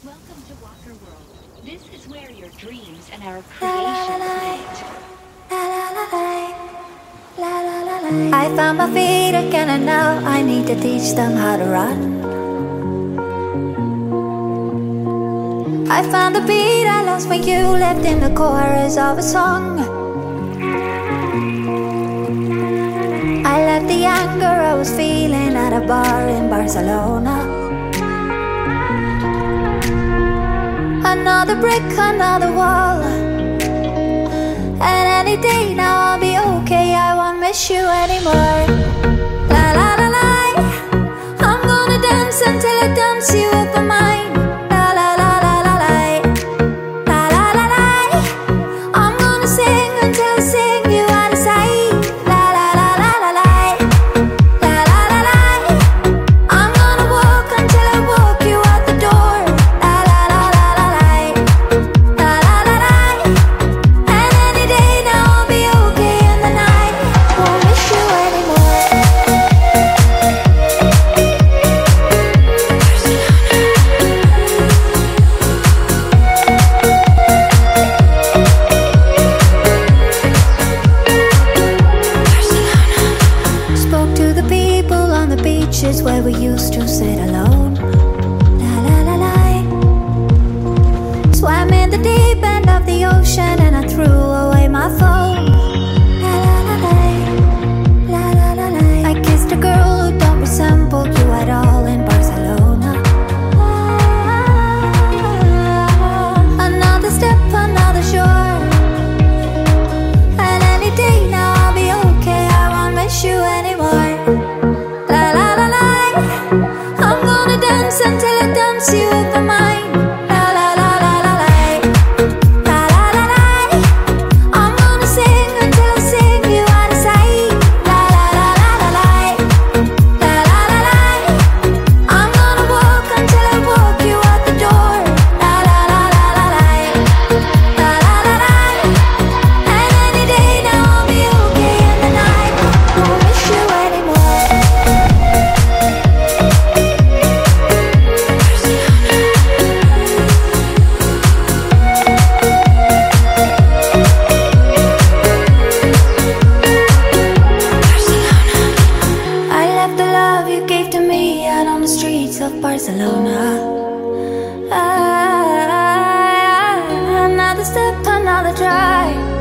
Welcome to Walker World. This is where your dreams and our creations meet. I found my feet again and now I need to teach them how to run. I found the beat I lost when you left in the chorus of a song. I left the anger I was feeling at a bar in Barcelona. Another brick, another wall, and any day now I'll be okay. I won't miss you anymore. La la la la, I'm gonna dance until I dance you off my mind. La la la la la la, la la la la, I'm gonna sing until I sing you out of sight. La la la la la la, la la la la, I'm gonna walk until I walk you out the door. La la la la la la, la la la la, and any day now I'll be okay in the night. Won't miss you anymore. Spoke to the people on the beaches where we used to sit alone. La la la la. Swam in the deep end of the ocean and I threw away my phone. La la la la. La la la la. I kissed a girl who don't resemble you at all in Barcelona. Another step, another shore, and any day now I'll be okay. I won't miss you anymore. La la la la, I'm gonna dance until I dance you off my mind. La la la la la la, la la la la, I'm gonna sing until I sing you out of sight. La la la la la la, la la la la, I'm gonna walk until I walk you out the door. La la la la la la, la la la la, and any day now I'll be okay in the night. Won't miss you anymore. I left the love you gave to me out on the streets of Barcelona. Another step, another try.